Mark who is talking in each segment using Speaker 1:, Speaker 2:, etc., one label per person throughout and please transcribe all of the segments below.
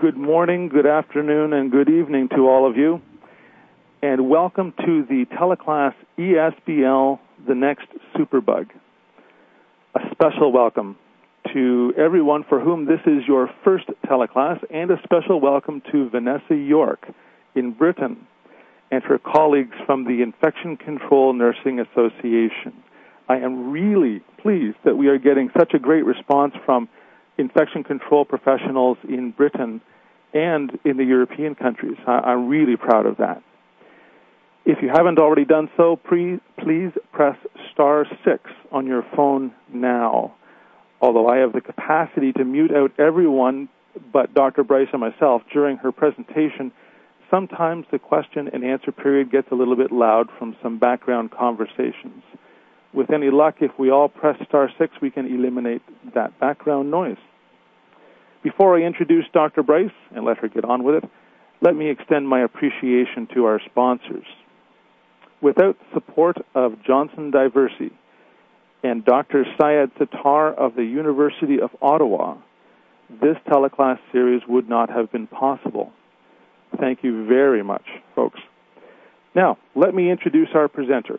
Speaker 1: Good morning, good afternoon, and good evening to all of you. And welcome to the teleclass ESBL, The Next Superbug. A special welcome to everyone for whom this is your first teleclass, and a special welcome to Vanessa York in Britain and her colleagues from the Infection Control Nursing Association. I am really pleased that we are getting such a great response from infection control professionals in Britain and in the European countries. I'm really proud of that. If you haven't already done so, please press star 6 on your phone now. Although I have the capacity to mute out everyone but Dr. Bryce and myself during her presentation, sometimes the question and answer period gets a little bit loud from some background conversations. With any luck, if we all press star 6, we can eliminate that background noise. Before I introduce Dr. Bryce and let her get on with it, let me extend my appreciation to our sponsors. Without support of Johnson Diversey and Dr. Syed Sattar of the University of Ottawa, this teleclass series would not have been possible. Thank you very much, folks. Now, let me introduce our presenter.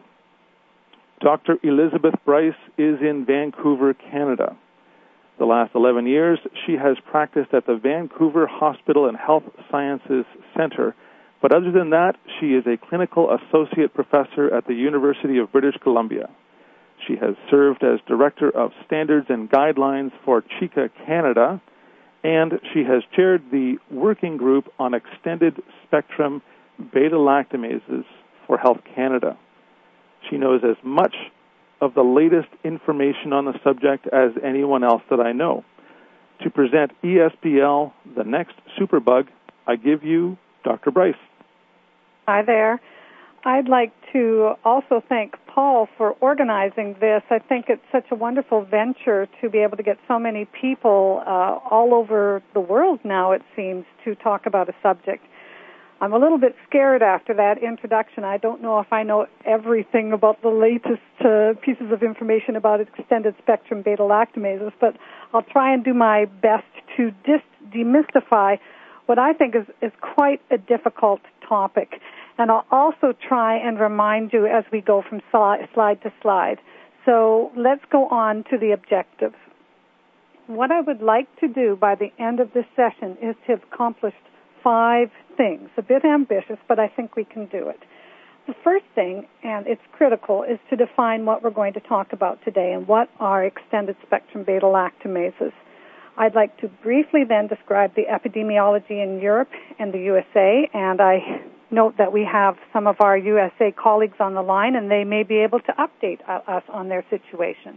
Speaker 1: Dr. Elizabeth Bryce is in Vancouver, Canada. The last 11 years, she has practiced at the Vancouver Hospital and Health Sciences Centre, but other than that, she is a clinical associate professor at the University of British Columbia. She has served as Director of Standards and Guidelines for CHICA Canada, and she has chaired the Working Group on Extended Spectrum Beta-Lactamases for Health Canada. She knows as much of the latest information on the subject as anyone else that I know. To present ESBL, The Next Superbug, I give you Dr. Bryce.
Speaker 2: Hi there. I'd like to also thank Paul for organizing this. I think it's such a wonderful venture to be able to get so many people all over the world now, it seems, to talk about a subject. I'm a little bit scared after that introduction. I don't know if I know everything about the latest pieces of information about extended spectrum beta-lactamases, but I'll try and do my best to demystify what I think is quite a difficult topic. And I'll also try and remind you as we go from slide to slide. So let's go on to the objectives. What I would like to do by the end of this session is to have accomplished 5 things. A bit ambitious, but I think we can do it. The first thing, and it's critical, is to define what we're going to talk about today and what are extended spectrum beta-lactamases. I'd like to briefly then describe the epidemiology in Europe and the USA, and I note that we have some of our USA colleagues on the line, and they may be able to update us on their situation.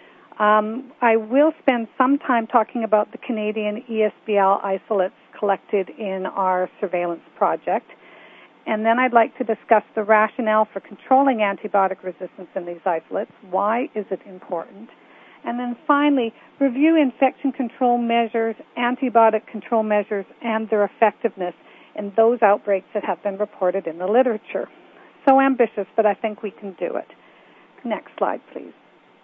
Speaker 2: I will spend some time talking about the Canadian ESBL isolates collected in our surveillance project. And then I'd like to discuss the rationale for controlling antibiotic resistance in these isolates. Why is it important? And then finally, review infection control measures, antibiotic control measures, and their effectiveness in those outbreaks that have been reported in the literature. So ambitious, but I think we can do it. Next slide, please.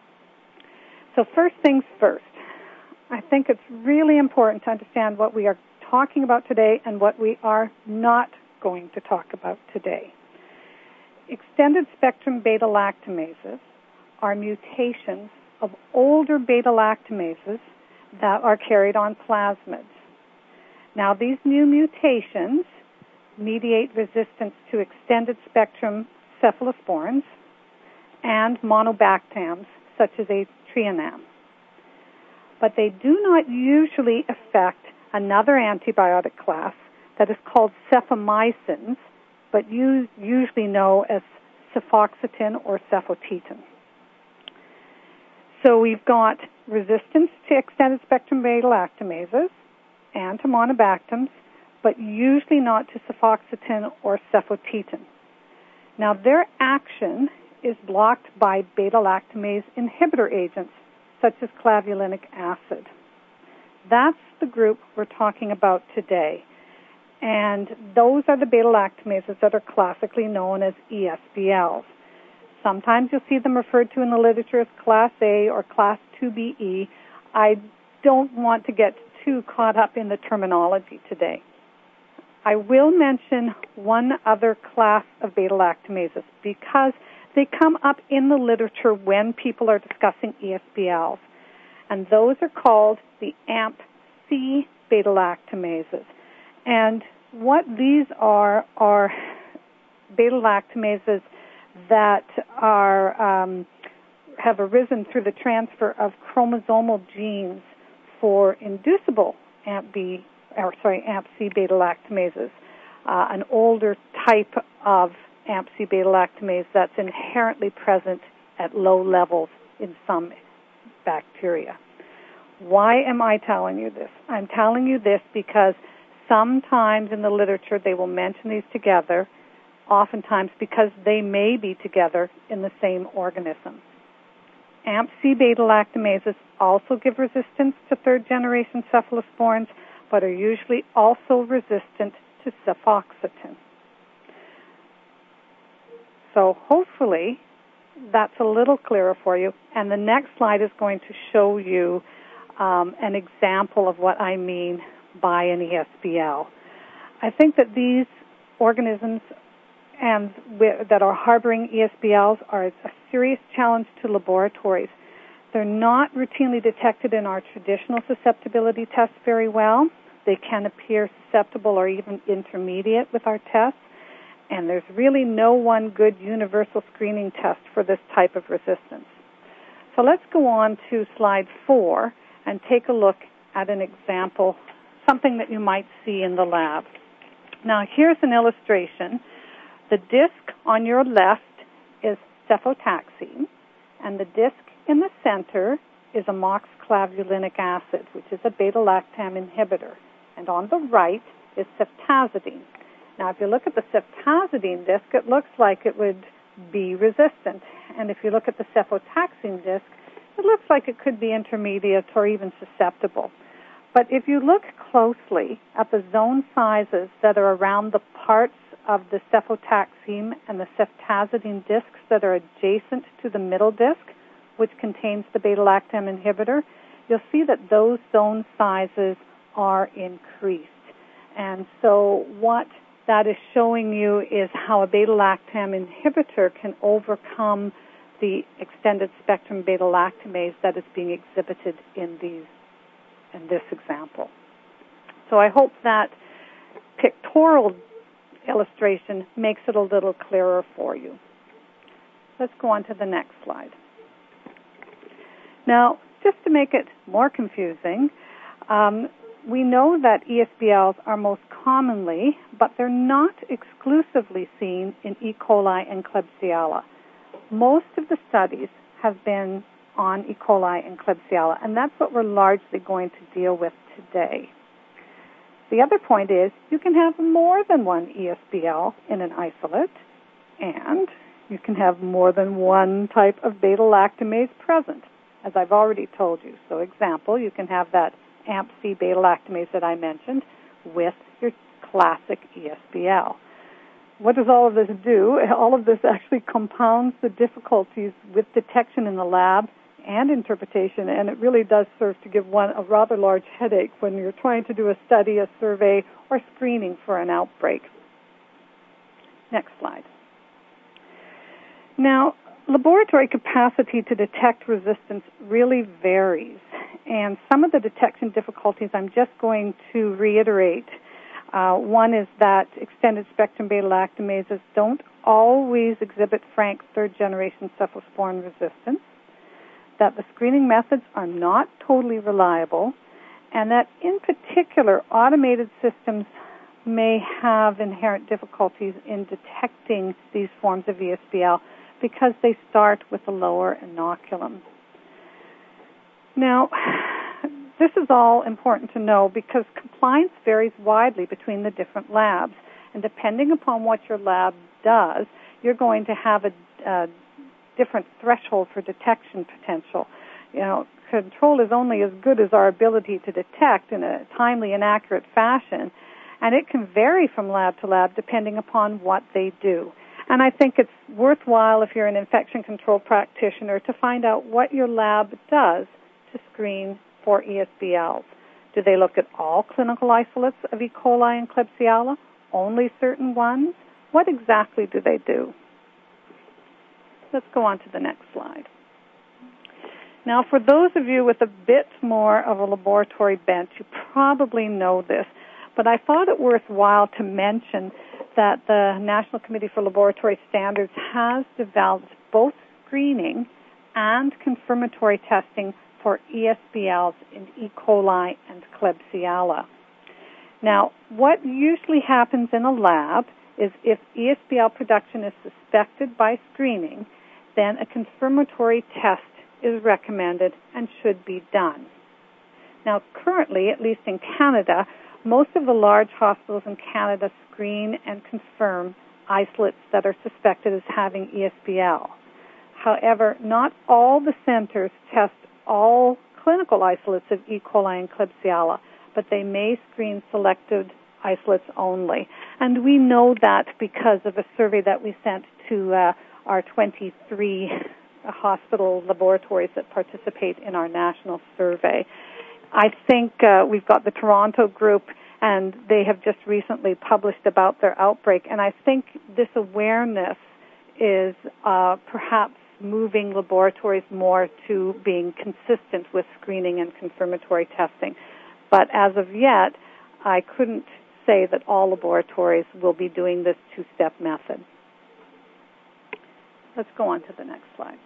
Speaker 2: So first things first. I think it's really important to understand what we are talking about today and what we are not going to talk about today. Extended spectrum beta-lactamases are mutations of older beta-lactamases that are carried on plasmids. Now, these new mutations mediate resistance to extended spectrum cephalosporins and monobactams, such as Atrianam. But they do not usually affect another antibiotic class that is called cefamycins, but you usually know as cefoxitin or cefotetan. So we've got resistance to extended spectrum beta-lactamases and to monobactams, but usually not to cefoxitin or cefotetan. Now, their action is blocked by beta-lactamase inhibitor agents, such as clavulanic acid. That's the group we're talking about today. And those are the beta-lactamases that are classically known as ESBLs. Sometimes you'll see them referred to in the literature as Class A or Class 2BE. I don't want to get too caught up in the terminology today. I will mention one other class of beta-lactamases because they come up in the literature when people are discussing ESBLs, and those are called the AMP-C beta-lactamases. And what these are beta-lactamases that have arisen through the transfer of chromosomal genes for inducible AMP-C beta-lactamases, an older type of AMP-C beta-lactamase that's inherently present at low levels in some bacteria. Why am I telling you this? I'm telling you this because sometimes in the literature they will mention these together, oftentimes because they may be together in the same organism. AMP-C beta-lactamases also give resistance to third-generation cephalosporins, but are usually also resistant to cefoxitin. So hopefully that's a little clearer for you. And the next slide is going to show you an example of what I mean by an ESBL. I think that these organisms that are harboring ESBLs are a serious challenge to laboratories. They're not routinely detected in our traditional susceptibility tests very well. They can appear susceptible or even intermediate with our tests, and there's really no one good universal screening test for this type of resistance. So let's go on to slide 4 and take a look at an example, something that you might see in the lab. Now, here's an illustration. The disc on your left is cefotaxime, and the disc in the center is amoxiclavulinic acid, which is a beta-lactam inhibitor. And on the right is ceftazidime. Now, if you look at the ceftazidime disc, it looks like it would be resistant. And if you look at the cefotaxime disc, it looks like it could be intermediate or even susceptible. But if you look closely at the zone sizes that are around the parts of the cefotaxime and the ceftazidime discs that are adjacent to the middle disc, which contains the beta-lactam inhibitor, you'll see that those zone sizes are increased. And so what that is showing you is how a beta-lactam inhibitor can overcome the extended spectrum beta-lactamase that is being exhibited in this example. So I hope that pictorial illustration makes it a little clearer for you. Let's go on to the next slide. Now, just to make it more confusing, we know that ESBLs are most commonly, but they're not exclusively seen in E. coli and Klebsiella. Most of the studies have been on E. coli and Klebsiella, and that's what we're largely going to deal with today. The other point is you can have more than one ESBL in an isolate, and you can have more than one type of beta-lactamase present, as I've already told you. So, example, you can have that AMP-C beta-lactamase that I mentioned with your classic ESBL. What does all of this do? All of this actually compounds the difficulties with detection in the lab and interpretation, and it really does serve to give one a rather large headache when you're trying to do a study, a survey, or screening for an outbreak. Next slide. Now, laboratory capacity to detect resistance really varies, and some of the detection difficulties I'm just going to reiterate. One is that extended spectrum beta-lactamases don't always exhibit frank third-generation cephalosporin resistance, that the screening methods are not totally reliable, and that in particular automated systems may have inherent difficulties in detecting these forms of ESBL because they start with a lower inoculum. Now, this is all important to know because compliance varies widely between the different labs, and depending upon what your lab does, you're going to have a different threshold for detection potential. You know, control is only as good as our ability to detect in a timely and accurate fashion, and it can vary from lab to lab depending upon what they do. And I think it's worthwhile if you're an infection control practitioner to find out what your lab does to screen for ESBLs. Do they look at all clinical isolates of E. coli and Klebsiella? Only certain ones? What exactly do they do? Let's go on to the next slide. Now, for those of you with a bit more of a laboratory bent, you probably know this, but I thought it worthwhile to mention that the National Committee for Laboratory Standards has developed both screening and confirmatory testing for ESBLs in E. coli and Klebsiella. Now, what usually happens in a lab is if ESBL production is suspected by screening, then a confirmatory test is recommended and should be done. Now, currently, at least in Canada, most of the large hospitals in Canada screen and confirm isolates that are suspected as having ESBL. However, not all the centers test all clinical isolates of E. coli and Klebsiella, but they may screen selected isolates only. And we know that because of a survey that we sent to our 23 hospital laboratories that participate in our national survey. I think we've got the Toronto group, and they have just recently published about their outbreak, and I think this awareness is perhaps moving laboratories more to being consistent with screening and confirmatory testing. But as of yet, I couldn't say that all laboratories will be doing this two-step method. Let's go on to the next slide.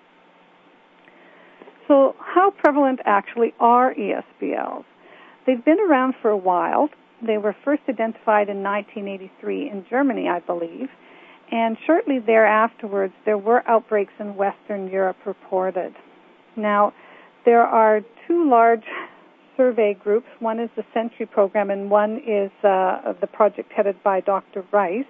Speaker 2: So how prevalent actually are ESBLs? They've been around for a while. They were first identified in 1983 in Germany, I believe, and shortly thereafterwards there were outbreaks in Western Europe reported. Now, there are two large survey groups. One is the Century Program and one is the project headed by Dr. Rice.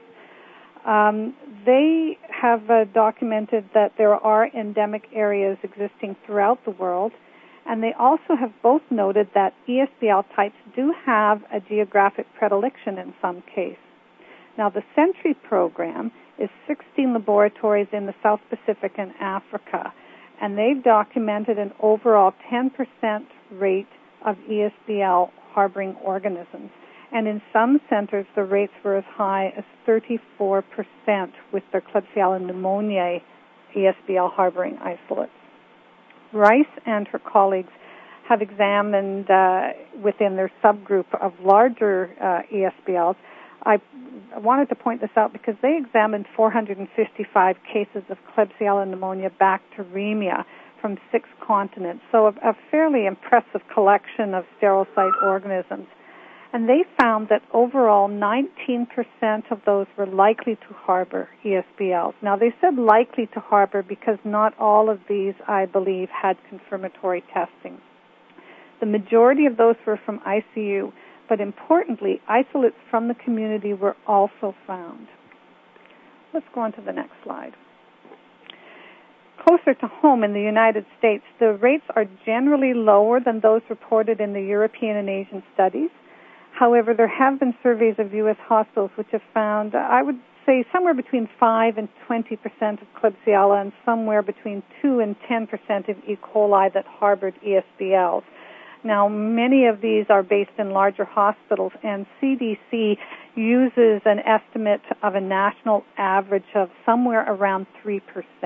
Speaker 2: They have documented that there are endemic areas existing throughout the world, and they also have both noted that ESBL types do have a geographic predilection in some case. Now, the Century Program is 16 laboratories in the South Pacific and Africa, and they've documented an overall 10% rate of ESBL harboring organisms. And in some centers, the rates were as high as 34% with their Klebsiella pneumoniae ESBL harboring isolates. Rice and her colleagues have examined within their subgroup of larger ESBLs. I wanted to point this out because they examined 455 cases of Klebsiella pneumonia bacteremia from 6 continents, so a fairly impressive collection of sterile site organisms. And they found that overall 19% of those were likely to harbor ESBLs. Now, they said likely to harbor because not all of these, I believe, had confirmatory testing. The majority of those were from ICU, but importantly, isolates from the community were also found. Let's go on to the next slide. Closer to home in the United States, the rates are generally lower than those reported in the European and Asian studies. However, there have been surveys of U.S. hospitals which have found, I would say, somewhere between 5 and 20% of Klebsiella and somewhere between 2 and 10% of E. coli that harbored ESBLs. Now, many of these are based in larger hospitals, and CDC uses an estimate of a national average of somewhere around 3%.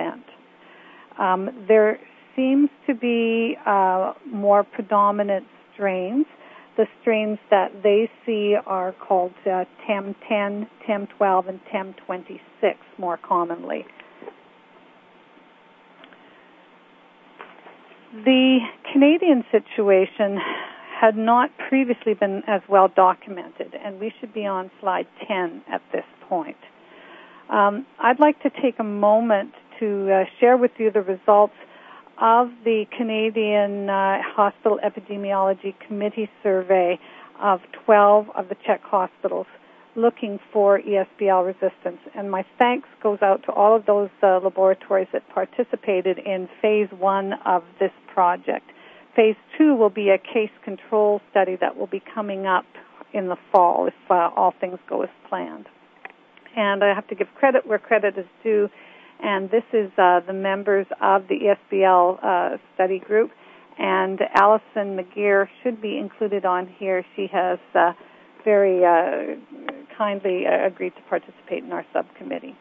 Speaker 2: There seems to be more predominant strains. The strains that they see are called TEM10, TEM12, and TEM26 more commonly. The Canadian situation had not previously been as well documented, and we should be on slide 10 at this point. I'd like to take a moment to share with you the results of the Canadian Hospital Epidemiology Committee survey of 12 of the Czech hospitals looking for ESBL resistance. And my thanks goes out to all of those laboratories that participated in Phase 1 of this project. Phase 2 will be a case control study that will be coming up in the fall if all things go as planned. And I have to give credit where credit is due. And this is the members of the ESBL study group. And Alison McGeer should be included on here. She has very kindly agreed to participate in our subcommittee.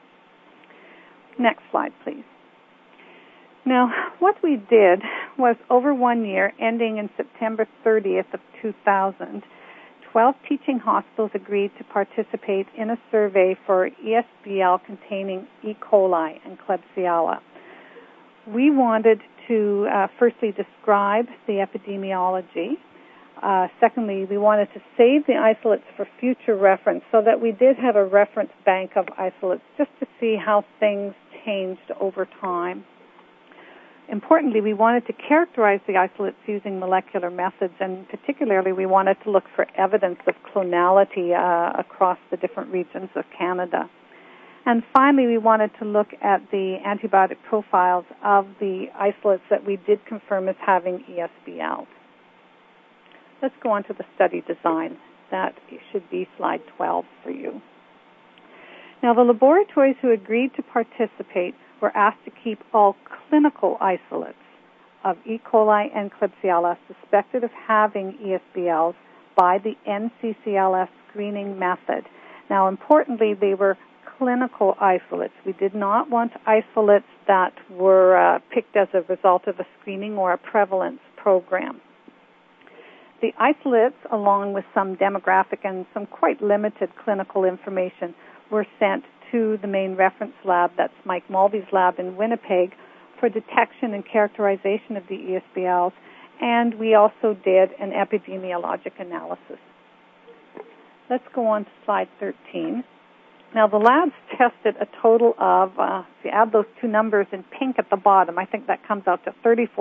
Speaker 2: Next slide, please. Now, what we did was over 1 year, ending in September 30th of 2000, 12 teaching hospitals agreed to participate in a survey for ESBL containing E. coli and Klebsiella. We wanted to firstly describe the epidemiology. Secondly, we wanted to save the isolates for future reference so that we did have a reference bank of isolates just to see how things changed over time. Importantly, we wanted to characterize the isolates using molecular methods, and particularly we wanted to look for evidence of clonality across the different regions of Canada. And finally, we wanted to look at the antibiotic profiles of the isolates that we did confirm as having ESBL. Let's go on to the study design. That should be slide 12 for you. Now, the laboratories who agreed to participate were asked to keep all clinical isolates of E. coli and Klebsiella suspected of having ESBLs by the NCCLS screening method. Now, importantly, they were clinical isolates. We did not want isolates that were picked as a result of a screening or a prevalence program. The isolates, along with some demographic and some quite limited clinical information, were sent to the main reference lab, that's Mike Mulvey's lab in Winnipeg, for detection and characterization of the ESBLs, and we also did an epidemiologic analysis. Let's go on to slide 13. Now, the labs tested a total of, if you add those two numbers in pink at the bottom, I think that comes out to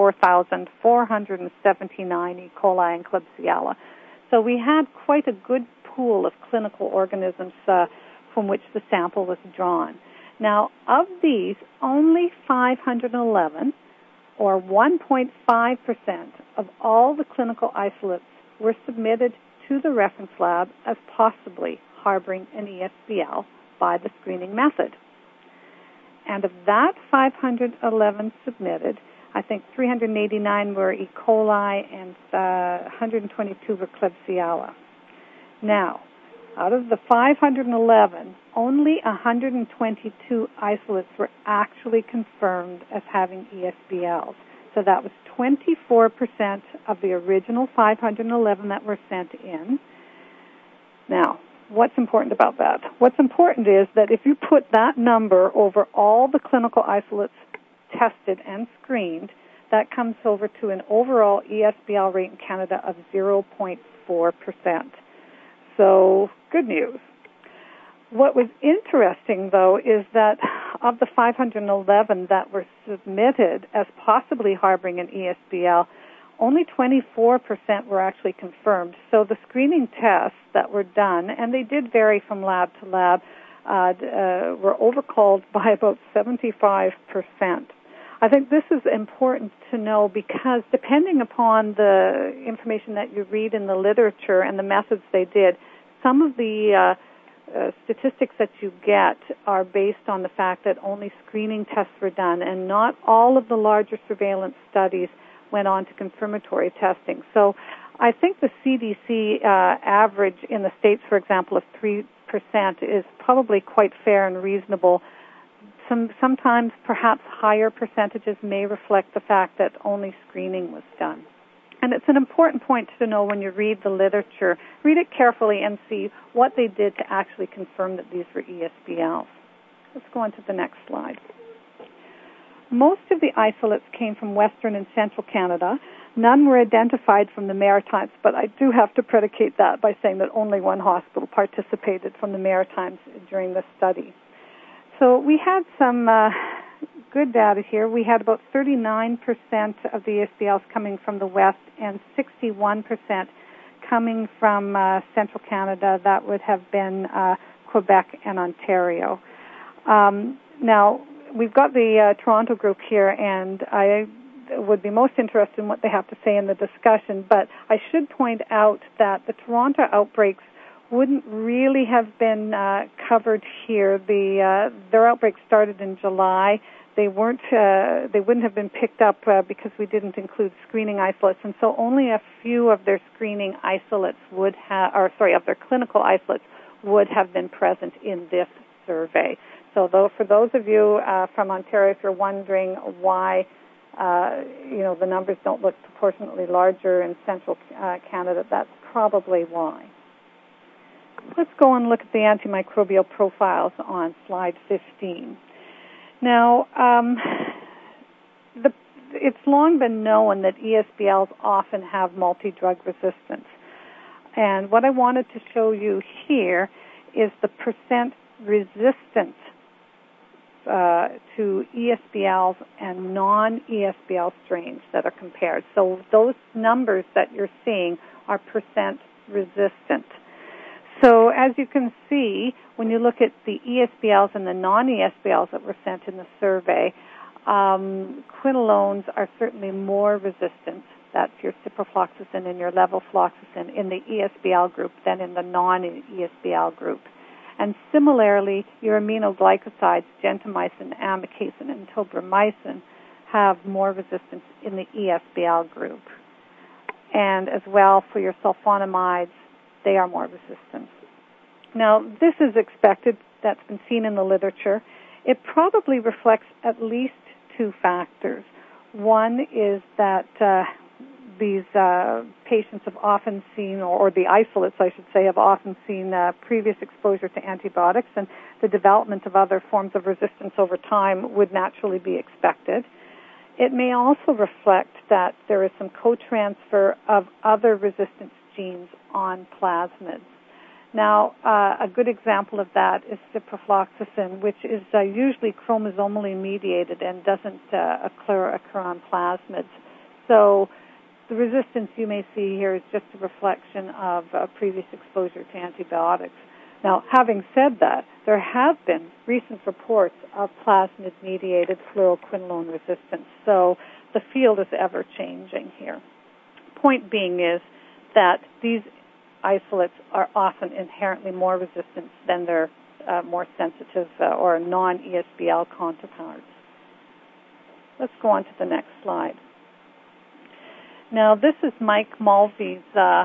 Speaker 2: 34,479 E. coli and Klebsiella. So we had quite a good pool of clinical organisms from which the sample was drawn. Now, of these, only 511, or 1.5% of all the clinical isolates were submitted to the reference lab as possibly harboring an ESBL by the screening method. And of that 511 submitted, I think 389 were E. coli and 122 were Klebsiella. Now, out of the 511, only 122 isolates were actually confirmed as having ESBLs. So that was 24% of the original 511 that were sent in. Now, what's important about that? What's important is that if you put that number over all the clinical isolates tested and screened, that comes over to an overall ESBL rate in Canada of 0.4%. So, good news. What was interesting, though, is that of the 511 that were submitted as possibly harboring an ESBL, only 24% were actually confirmed. So the screening tests that were done, and they did vary from lab to lab, were overcalled by about 75%. I think this is important to know because depending upon the information that you read in the literature and the methods they did, some of the statistics that you get are based on the fact that only screening tests were done and not all of the larger surveillance studies went on to confirmatory testing. So I think the CDC average in the States, for example, of 3% is probably quite fair and reasonable. Sometimes perhaps higher percentages may reflect the fact that only screening was done. And it's an important point to know when you read the literature. Read it carefully and see what they did to actually confirm that these were ESBLs. Let's go on to the next slide. Most of the isolates came from Western and Central Canada. None were identified from the Maritimes, but I do have to predicate that by saying that only one hospital participated from the Maritimes during the study. So we had some good data here. We had about 39% of the ESBLs coming from the West and 61% coming from Central Canada. That would have been Quebec and Ontario. Now, we've got the Toronto group here, and I would be most interested in what they have to say in the discussion, but I should point out that the Toronto outbreaks wouldn't really have been covered here. Their outbreak started in July. they wouldn't have been picked up because we didn't include screening isolates, and so only a few of their screening isolates of their clinical isolates would have been present in this survey. So for those of you from Ontario, if you're wondering why the numbers don't look proportionately larger in central Canada, that's probably why. Let's go and look at the antimicrobial profiles on slide 15. Now, it's long been known that ESBLs often have multi-drug resistance. And what I wanted to show you here is the percent resistance to ESBLs and non-ESBL strains that are compared. So those numbers that you're seeing are percent resistant. So as you can see, when you look at the ESBLs and the non-ESBLs that were sent in the survey, quinolones are certainly more resistant. That's your ciprofloxacin and your levofloxacin in the ESBL group than in the non-ESBL group. And similarly, your aminoglycosides, gentamicin, amikacin, and tobramycin, have more resistance in the ESBL group. And as well for your sulfonamides, they are more resistant. Now, this is expected. That's been seen in the literature. It probably reflects at least two factors. One is that these patients have often seen, or the isolates, I should say, have often seen previous exposure to antibiotics, and the development of other forms of resistance over time would naturally be expected. It may also reflect that there is some co-transfer of other resistance genes on plasmids. Now, a good example of that is ciprofloxacin, which is usually chromosomally mediated and doesn't occur on plasmids. So the resistance you may see here is just a reflection of previous exposure to antibiotics. Now, having said that, there have been recent reports of plasmid-mediated fluoroquinolone resistance, so the field is ever-changing here. Point being is that these isolates are often inherently more resistant than their more sensitive or non-ESBL counterparts. Let's go on to the next slide. Now, this is Mike Mulvey's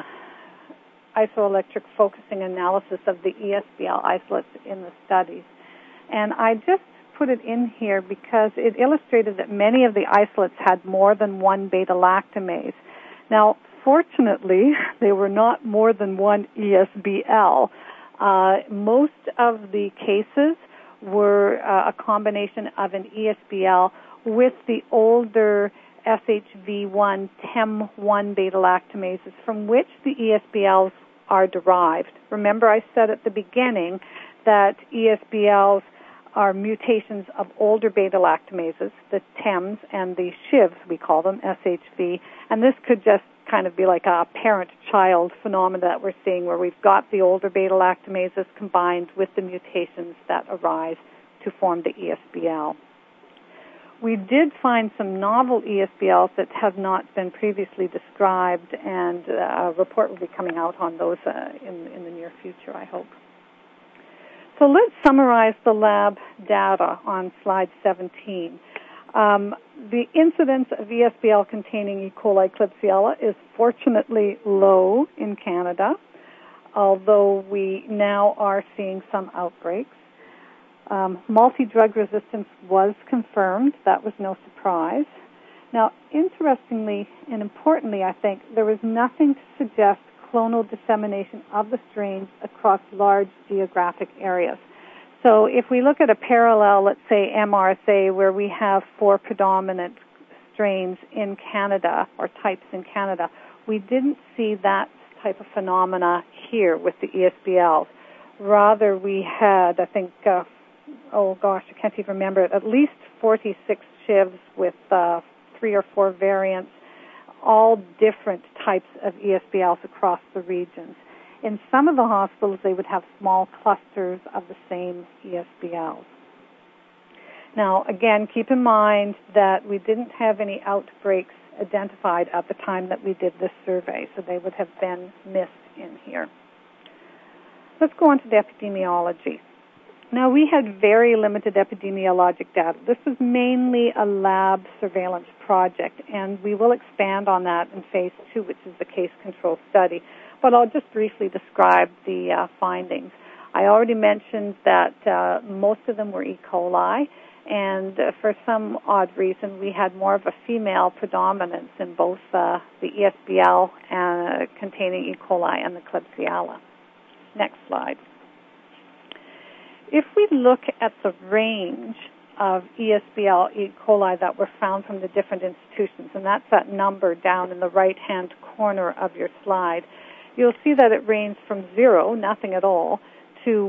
Speaker 2: isoelectric focusing analysis of the ESBL isolates in the studies. And I just put it in here because it illustrated that many of the isolates had more than one beta-lactamase. Now, fortunately, they were not more than one ESBL. Most of the cases were a combination of an ESBL with the older SHV1, TEM1 beta-lactamases from which the ESBLs are derived. Remember, I said at the beginning that ESBLs are mutations of older beta-lactamases, the TEMs, and the SHIVs, we call them, SHV. And this could just kind of be like a parent-child phenomenon that we're seeing where we've got the older beta-lactamases combined with the mutations that arise to form the ESBL. We did find some novel ESBLs that have not been previously described, and a report will be coming out on those in the near future, I hope. So let's summarize the lab data on slide 17. The incidence of ESBL containing E. coli Klebsiella is fortunately low in Canada, although we now are seeing some outbreaks. Multi-drug resistance was confirmed. That was no surprise. Now, interestingly and importantly, I think, there was nothing to suggest clonal dissemination of the strains across large geographic areas. So if we look at a parallel, let's say MRSA, where we have 4 predominant strains in Canada, or types in Canada, we didn't see that type of phenomena here with the ESBLs. Rather, we had, I think, I can't even remember it, at least 46 SHIVs with 3 or 4 variants, all different types of ESBLs across the regions. In some of the hospitals, they would have small clusters of the same ESBLs. Now, again, keep in mind that we didn't have any outbreaks identified at the time that we did this survey, so they would have been missed in here. Let's go on to the epidemiology. Now, we had very limited epidemiologic data. This was mainly a lab surveillance project, and we will expand on that in Phase 2, which is the case control study. But I'll just briefly describe the findings. I already mentioned that most of them were E. coli, and for some odd reason, we had more of a female predominance in both the ESBL containing E. coli and the Klebsiella. Next slide. If we look at the range of ESBL E. coli that were found from the different institutions, and that's that number down in the right-hand corner of your slide, you'll see that it ranged from 0, nothing at all, to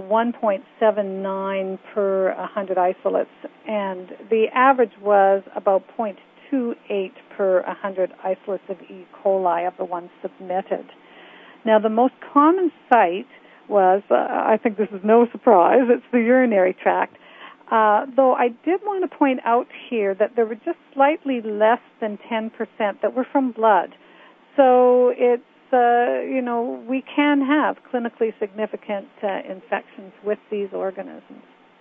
Speaker 2: 1.79 per 100 isolates, and the average was about 0.28 per 100 isolates of E. coli of the ones submitted. Now, the most common site was, I think this is no surprise, it's the urinary tract, though I did want to point out here that there were just slightly less than 10% that were from blood. So it's, we can have clinically significant infections with these organisms.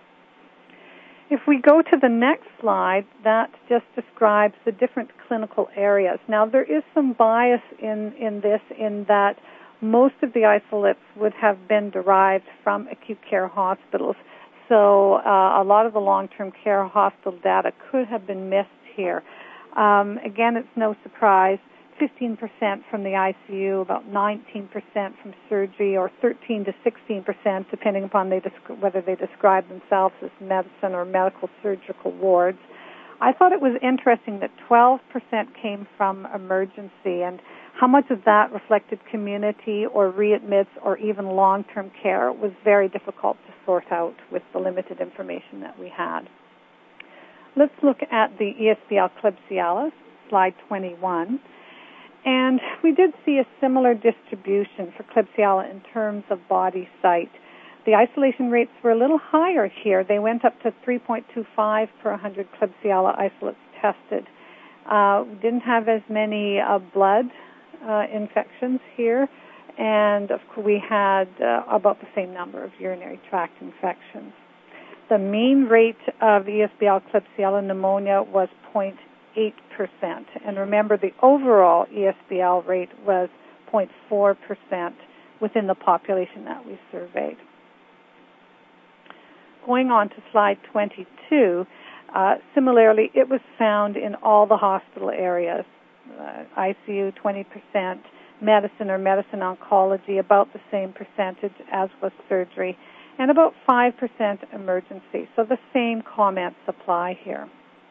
Speaker 2: If we go to the next slide, that just describes the different clinical areas. Now, there is some bias in this in that most of the isolates would have been derived from acute care hospitals. So a lot of the long-term care hospital data could have been missed here. Again, it's no surprise. 15% from the ICU, about 19% from surgery, or 13 to 16%, depending upon whether they describe themselves as medicine or medical surgical wards. I thought it was interesting that 12% came from emergency, and how much of that reflected community or readmits or even long-term care was very difficult to sort out with the limited information that we had. Let's look at the ESBL Klebsiella, slide 21. And we did see a similar distribution for Klebsiella in terms of body site. The isolation rates were a little higher here. They went up to 3.25 per 100 Klebsiella isolates tested. We didn't have as many blood infections here, and of course we had about the same number of urinary tract infections. The mean rate of ESBL Klebsiella pneumonia was 0.8%. And remember, the overall ESBL rate was 0.4% within the population that we surveyed. Going on to slide 22, similarly, it was found in all the hospital areas. ICU, 20%, medicine or medicine oncology, about the same percentage as was surgery, and about 5% emergency. So the same comments apply here.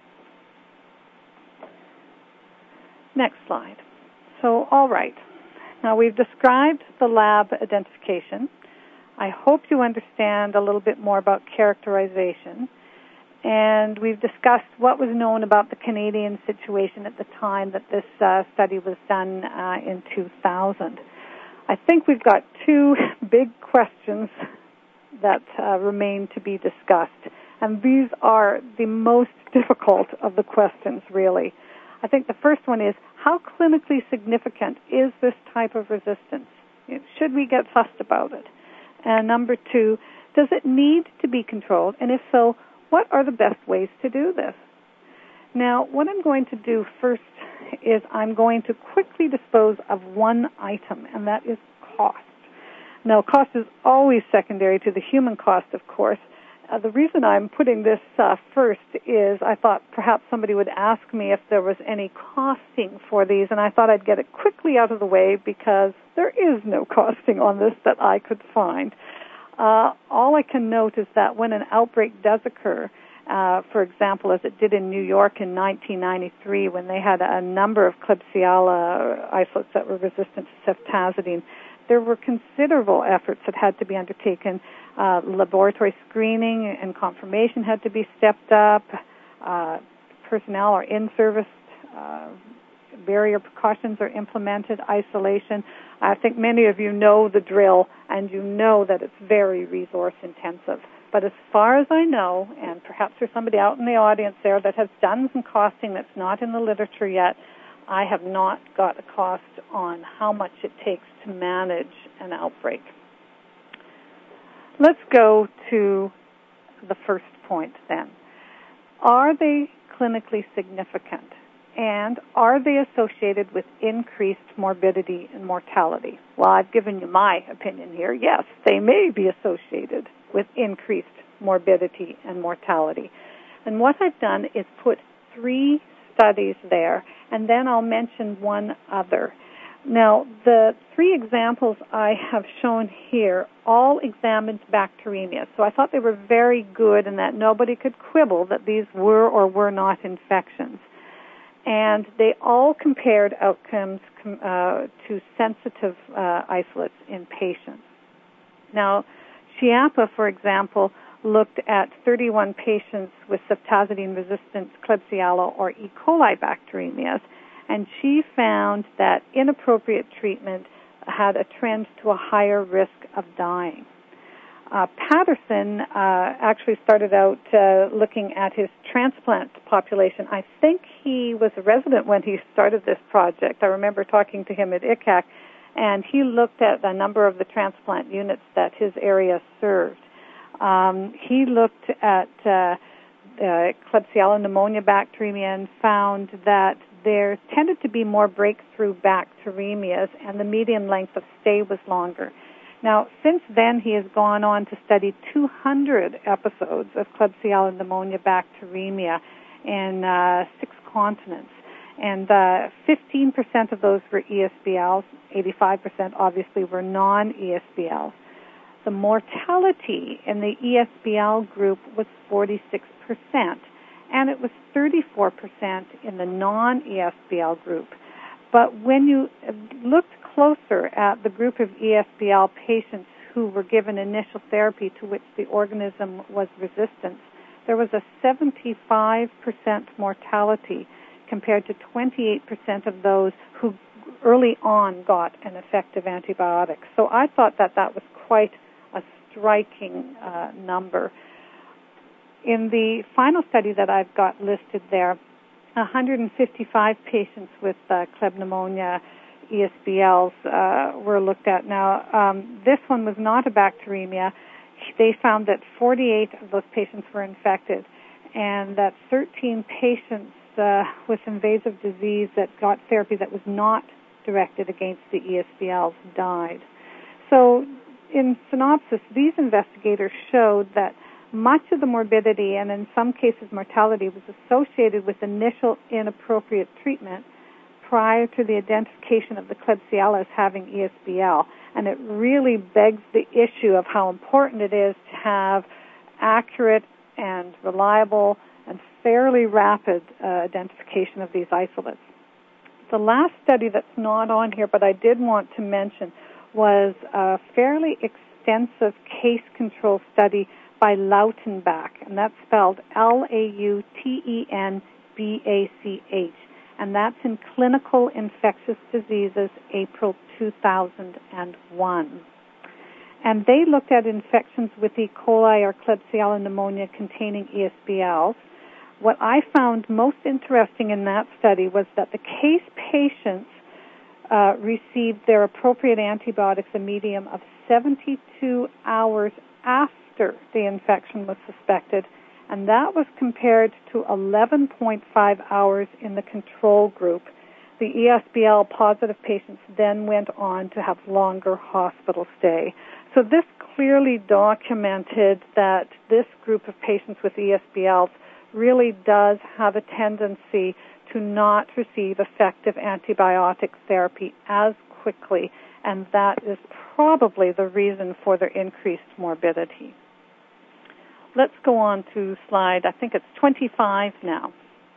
Speaker 2: Next slide. So, all right. Now, we've described the lab identification. I hope you understand a little bit more about characterization. And we've discussed what was known about the Canadian situation at the time that this study was done in 2000. I think we've got two big questions that remain to be discussed. And these are the most difficult of the questions, really. I think the first one is, how clinically significant is this type of resistance? Should we get fussed about it? And number two, does it need to be controlled? And if so, what are the best ways to do this? Now, what I'm going to do first is I'm going to quickly dispose of one item, and that is cost. Now, cost is always secondary to the human cost, of course. The reason I'm putting this first is I thought perhaps somebody would ask me if there was any costing for these, and I thought I'd get it quickly out of the way because there is no costing on this that I could find. All I can note is that when an outbreak does occur, for example, as it did in New York in 1993 when they had a number of Klebsiella isolates that were resistant to ceftazidime, there were considerable efforts that had to be undertaken. Laboratory screening and confirmation had to be stepped up. Personnel are in service. Barrier precautions are implemented. Isolation. I think many of you know the drill, and you know that it's very resource intensive. But as far as I know, and perhaps there's somebody out in the audience there that has done some costing that's not in the literature yet, I have not got a cost on how much it takes to manage an outbreak. Let's go to the first point then. Are they clinically significant? And are they associated with increased morbidity and mortality? Well, I've given you my opinion here. Yes, they may be associated with increased morbidity and mortality. And what I've done is put 3 studies there, and then I'll mention one other. Now, the 3 examples I have shown here all examined bacteremia. So I thought they were very good and that nobody could quibble that these were or were not infections. And they all compared outcomes to sensitive isolates in patients. Now, Schiappa, for example, looked at 31 patients with ceftazidime-resistant Klebsiella or E. coli bacteremias, and she found that inappropriate treatment had a trend to a higher risk of dying. Patterson actually started out looking at his transplant population. I think he was a resident when he started this project. I remember talking to him at ICAC, and he looked at the number of the transplant units that his area served. He looked at Klebsiella pneumonia bacteremia and found that there tended to be more breakthrough bacteremias, and the median length of stay was longer. Now, since then, he has gone on to study 200 episodes of Klebsiella pneumonia bacteremia in 6 continents. And 15% of those were ESBLs, 85% obviously were non-ESBLs. The mortality in the ESBL group was 46%, and it was 34% in the non-ESBL group. But when you looked closer at the group of ESBL patients who were given initial therapy to which the organism was resistant, there was a 75% mortality compared to 28% of those who early on got an effective antibiotic. So I thought that was quite a striking number. In the final study that I've got listed there, 155 patients with Kleb pneumonia ESBLs were looked at. Now, this one was not a bacteremia. They found that 48 of those patients were infected, and that 13 patients with invasive disease that got therapy that was not directed against the ESBLs died. So, in synopsis, these investigators showed that much of the morbidity and in some cases mortality was associated with initial inappropriate treatment prior to the identification of the Klebsiella as having ESBL. And it really begs the issue of how important it is to have accurate and reliable and fairly rapid identification of these isolates. The last study that's not on here, but I did want to mention, was a fairly extensive case control study by Lautenbach, and that's spelled Lautenbach, and that's in Clinical Infectious Diseases, April 2001. And they looked at infections with E. coli or Klebsiella pneumonia containing ESBLs. What I found most interesting in that study was that the case patients received their appropriate antibiotics a median of 72 hours after the infection was suspected, and that was compared to 11.5 hours in the control group. The ESBL positive patients then went on to have longer hospital stay. So this clearly documented that this group of patients with ESBLs really does have a tendency to not receive effective antibiotic therapy as quickly, and that is probably the reason for their increased morbidity. Let's go on to slide, I think it's 25 now.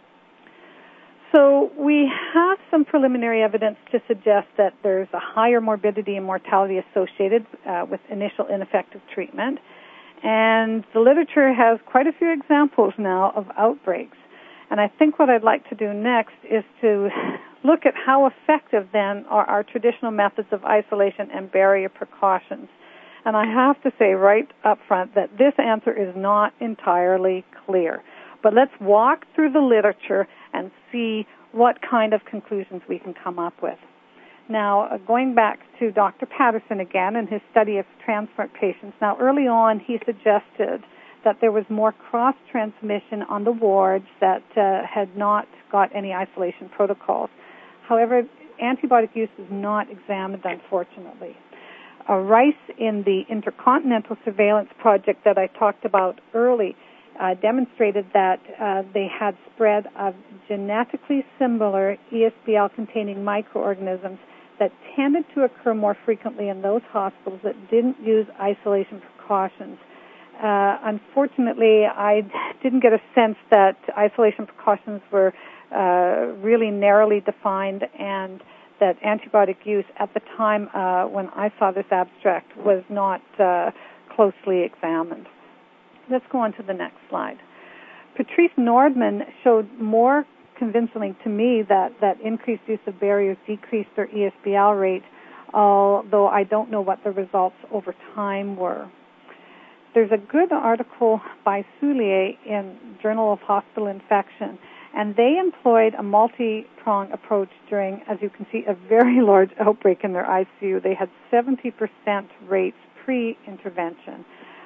Speaker 2: So we have some preliminary evidence to suggest that there's a higher morbidity and mortality associated with initial ineffective treatment. And the literature has quite a few examples now of outbreaks. And I think what I'd like to do next is to look at how effective then are our traditional methods of isolation and barrier precautions. And I have to say right up front that this answer is not entirely clear. But let's walk through the literature and see what kind of conclusions we can come up with. Now, going back to Dr. Patterson again and his study of transplant patients. Now, early on, he suggested that there was more cross-transmission on the wards that had not got any isolation protocols. However, antibiotic use was not examined, unfortunately. Rice, in the Intercontinental Surveillance Project that I talked about early, demonstrated that they had spread of genetically similar ESBL-containing microorganisms that tended to occur more frequently in those hospitals that didn't use isolation precautions. Unfortunately, I didn't get a sense that isolation precautions were really narrowly defined, and that antibiotic use at the time when I saw this abstract was not closely examined. Let's go on to the next slide. Patrice Nordman showed more convincingly to me that increased use of barriers decreased their ESBL rate, although I don't know what the results over time were. There's a good article by Soulier in Journal of Hospital Infection, and they employed a multi-pronged approach during, as you can see, a very large outbreak in their ICU. They had 70% rates pre-intervention.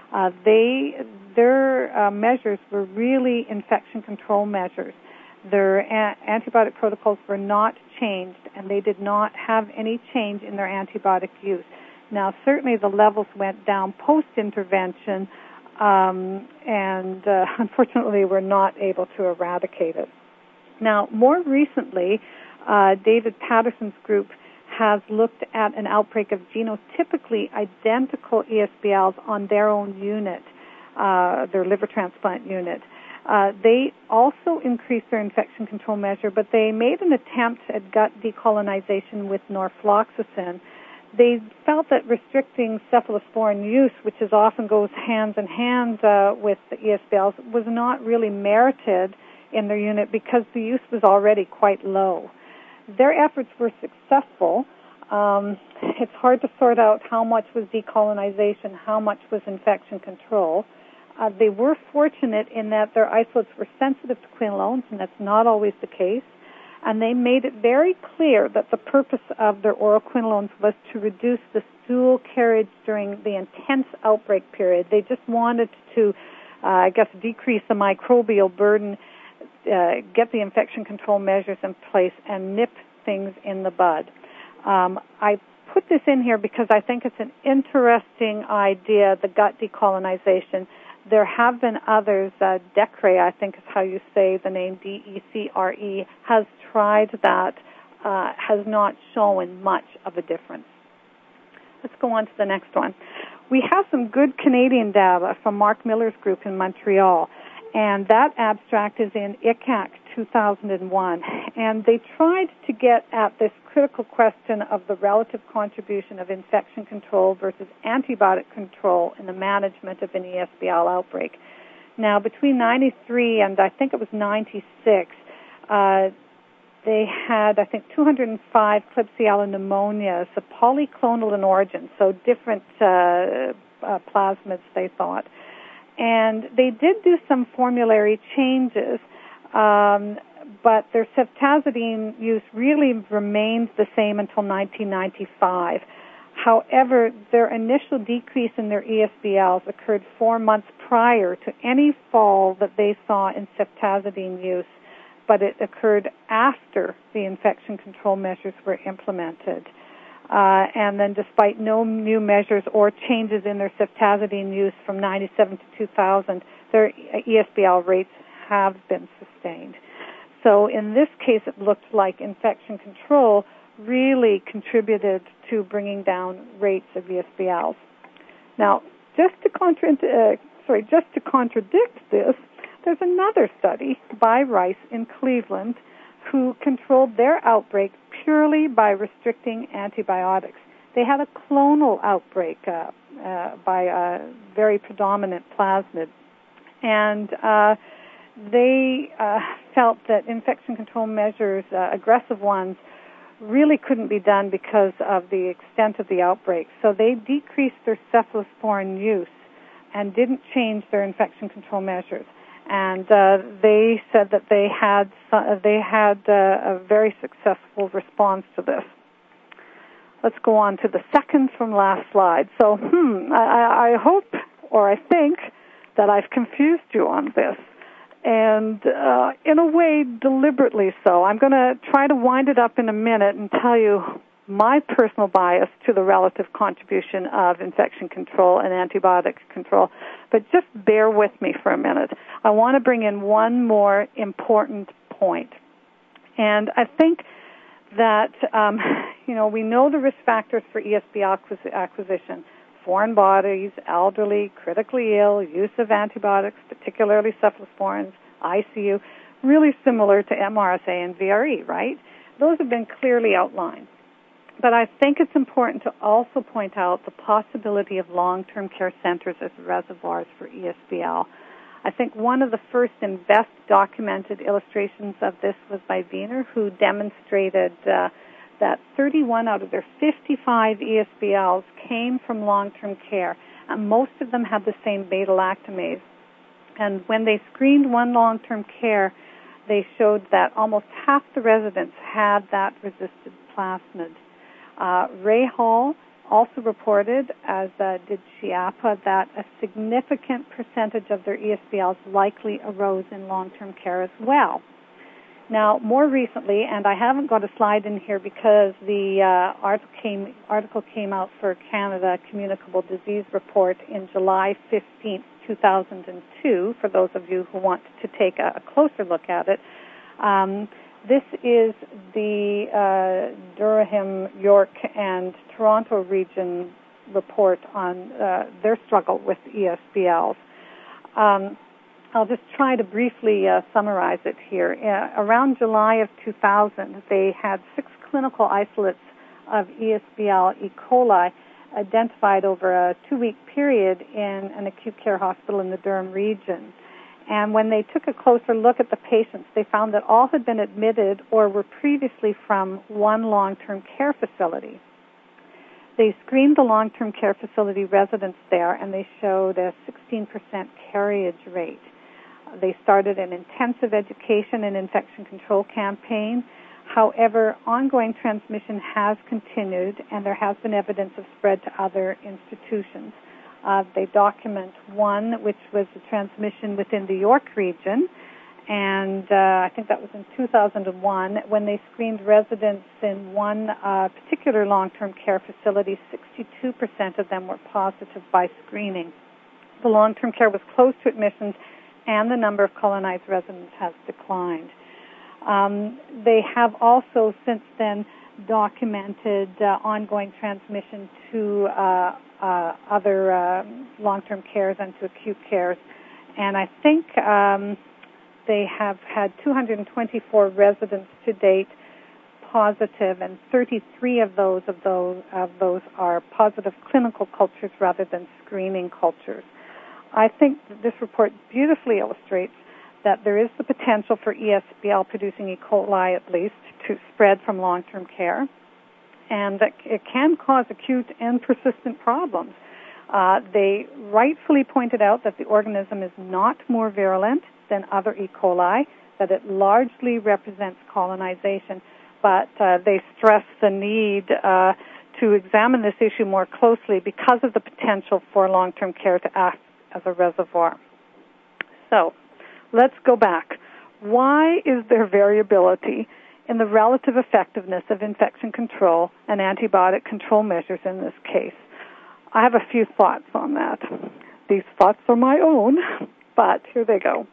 Speaker 2: Their measures were really infection control measures. Their antibiotic protocols were not changed, and they did not have any change in their antibiotic use. Now, certainly the levels went down post-intervention, and unfortunately were not able to eradicate it. Now, more recently, David Patterson's group has looked at an outbreak of genotypically identical ESBLs on their own unit, their liver transplant unit. They also increased their infection control measure, but they made an attempt at gut decolonization with norfloxacin. They felt that restricting cephalosporin use, which often goes hand in hand with the ESBLs, was not really merited in their unit because the use was already quite low. Their efforts were successful. It's hard to sort out how much was decolonization, how much was infection control. They were fortunate in that their isolates were sensitive to quinolones, and that's not always the case. And they made it very clear that the purpose of their oral quinolones was to reduce the stool carriage during the intense outbreak period. They just wanted to, decrease the microbial burden, get the infection control measures in place, and nip things in the bud. I put this in here because I think it's an interesting idea, the gut decolonization. There have been others. Decre, I think is how you say the name, D-E-C-R-E, has tried that, has not shown much of a difference. Let's go on to the next one. We have some good Canadian data from Mark Miller's group in Montreal, and that abstract is in ICAC 2001. And they tried to get at this critical question of the relative contribution of infection control versus antibiotic control in the management of an ESBL outbreak. Now, between 93 and I think it was 96, they had, 205 Klebsiella pneumonias, a polyclonal in origin, so different plasmids, they thought. And they did do some formulary changes, but their ceftazidime use really remained the same until 1995. However, their initial decrease in their ESBLs occurred 4 months prior to any fall that they saw in ceftazidime use, but it occurred after the infection control measures were implemented. And then despite no new measures or changes in their ceftazidime use from 97 to 2000, their ESBL rates have been sustained. So in this case, it looked like infection control really contributed to bringing down rates of ESBLs. Now, just to contradict this, there's another study by Rice in Cleveland who controlled their outbreak purely by restricting antibiotics. They had a clonal outbreak by a very predominant plasmid, and they felt that infection control measures, aggressive ones, really couldn't be done because of the extent of the outbreak. So they decreased their cephalosporin use and didn't change their infection control measures. And they said that they had a very successful response to this. Let's go on to the second from last slide. So, I hope, or I think, that I've confused you on this. And in a way, deliberately so. I'm going to try to wind it up in a minute and tell you my personal bias to the relative contribution of infection control and antibiotic control. But just bear with me for a minute. I want to bring in one more important point. And I think that, we know the risk factors for ESB acquisition: foreign bodies, elderly, critically ill, use of antibiotics, particularly cephalosporins, ICU, really similar to MRSA and VRE, right? Those have been clearly outlined. But I think it's important to also point out the possibility of long-term care centers as reservoirs for ESBL. I think one of the first and best documented illustrations of this was by Wiener, who demonstrated that 31 out of their 55 ESBLs came from long-term care, and most of them had the same beta-lactamase. And when they screened one long-term care, they showed that almost half the residents had that resisted plasmid. Ray Hall also reported, as did Chiappa, that a significant percentage of their ESBLs likely arose in long-term care as well. Now, more recently, and I haven't got a slide in here because the article came out for Canada Communicable Disease Report in July 15th, 2002, for those of you who want to take a closer look at it. This is the Durham, York, and Toronto region report on their struggle with ESBLs. I'll just try to briefly summarize it here. Around July of 2000, they had 6 clinical isolates of ESBL E. coli identified over a 2-week period in an acute care hospital in the Durham region. And when they took a closer look at the patients, they found that all had been admitted or were previously from one long-term care facility. They screened the long-term care facility residents there, and they showed a 16% carriage rate. They started an intensive education and infection control campaign. However, ongoing transmission has continued, and there has been evidence of spread to other institutions. They document one, which was the transmission within the York region, and I think that was in 2001. When they screened residents in one particular long-term care facility, 62% of them were positive by screening. The long-term care was close to admissions, and the number of colonized residents has declined. They have also since then documented ongoing transmission to other long-term cares and to acute cares. And I think they have had 224 residents to date positive, and 33 of those are positive clinical cultures rather than screening cultures. I think that this report beautifully illustrates that there is the potential for ESBL producing E. coli at least to spread from long-term care, and that it can cause acute and persistent problems. They rightfully pointed out that the organism is not more virulent than other E. coli, that it largely represents colonization, but they stress the need to examine this issue more closely because of the potential for long-term care to act as a reservoir. So, let's go back. Why is there variability in the relative effectiveness of infection control and antibiotic control measures in this case? I have a few thoughts on that. These thoughts are my own, but here they go.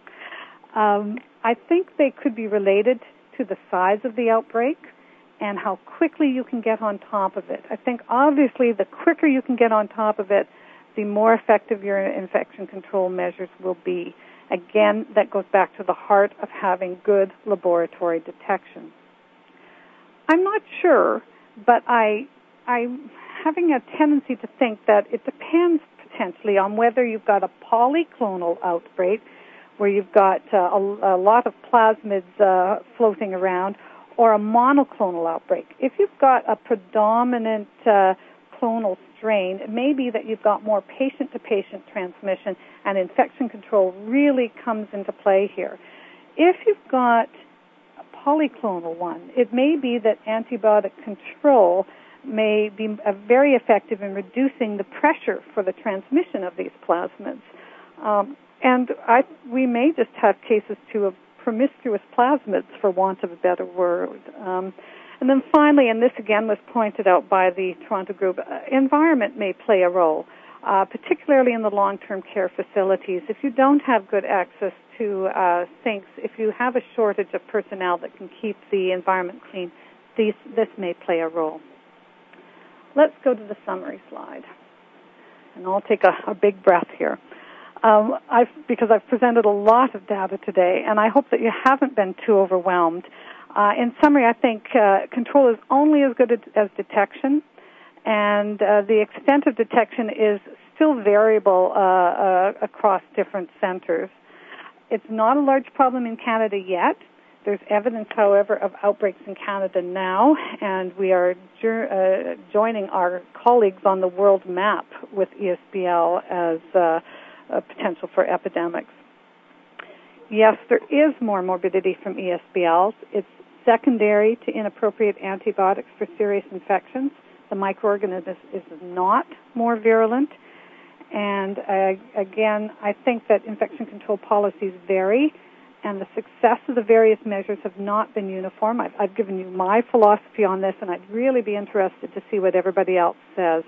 Speaker 2: I think they could be related to the size of the outbreak and how quickly you can get on top of it. I think obviously the quicker you can get on top of it, the more effective your infection control measures will be. Again, that goes back to the heart of having good laboratory detection. I'm not sure, but I'm having a tendency to think that it depends potentially on whether you've got a polyclonal outbreak, where you've got a lot of plasmids floating around, or a monoclonal outbreak. If you've got a predominant clonal strain, it may be that you've got more patient-to-patient transmission, and infection control really comes into play here. If you've got a polyclonal one, it may be that antibiotic control may be very effective in reducing the pressure for the transmission of these plasmids. And we may just have cases, too, of promiscuous plasmids, for want of a better word. And then finally, and this again was pointed out by the Toronto group, environment may play a role, particularly in the long-term care facilities. If you don't have good access to sinks, if you have a shortage of personnel that can keep the environment clean, this may play a role. Let's go to the summary slide. And I'll take a big breath here. Because I've presented a lot of data today, and I hope that you haven't been too overwhelmed. In summary, I think control is only as good as detection, and the extent of detection is still variable across different centers. It's not a large problem in Canada yet. There's evidence, however, of outbreaks in Canada now, and we are joining our colleagues on the world map with ESBL as a potential for epidemics. Yes, there is more morbidity from ESBLs. It's secondary to inappropriate antibiotics for serious infections. The microorganism is not more virulent. And again, I think that infection control policies vary, and the success of the various measures have not been uniform. I've given you my philosophy on this, and I'd really be interested to see what everybody else says.